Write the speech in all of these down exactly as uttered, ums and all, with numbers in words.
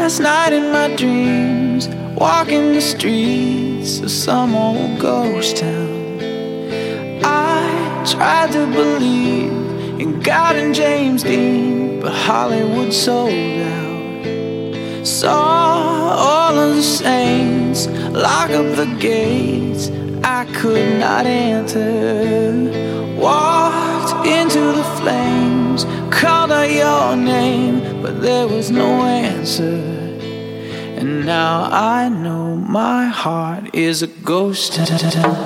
last night in my dreams, walking the streets of some old ghost town. I tried to believe in God and James Dean, but Hollywood sold out. Saw all of the saints lock up the gates I could not enter. Walked into the flames, called out your name, but there was no answer. And now I know my heart is a ghost town.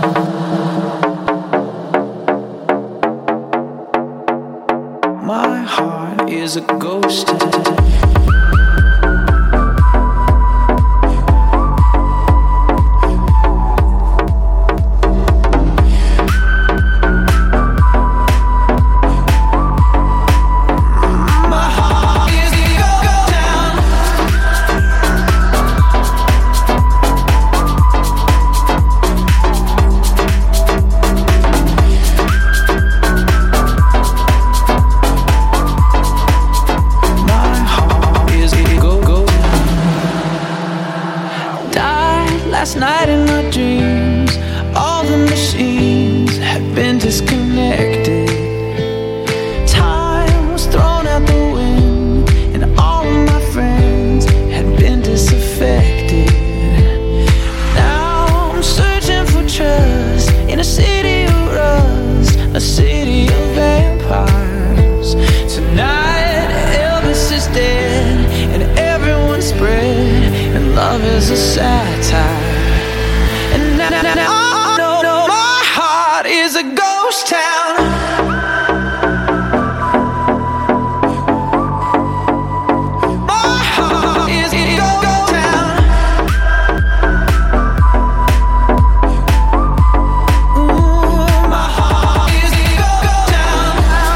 My heart is a ghost town. Last night in my dreams, all the machines had been disconnected. Time was thrown out the wind, and all of my friends had been disaffected. Now I'm searching for trust in a city of rust, a city of vampires. Tonight Elvis is dead, and everyone's spread, and love is a satire. And now, now, now I know, know my heart is a ghost town. My heart is a ghost town. Ooh, my heart is a ghost town.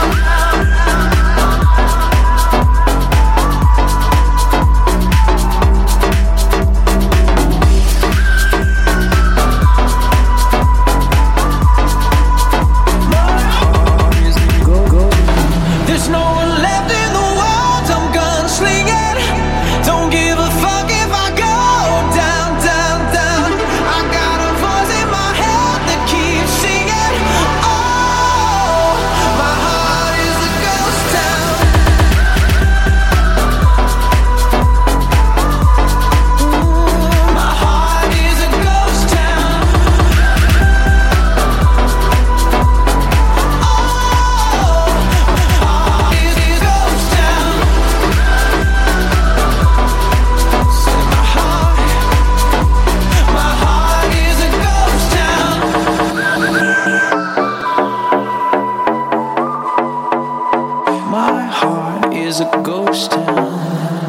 There's no one left in the world, I'm gunslinging. Don't give a fuck if I go down, down, down. I got a voice in my head that keeps singing. Oh, my heart is a ghost town. Ooh, my heart is a ghost town. My heart is a ghost town.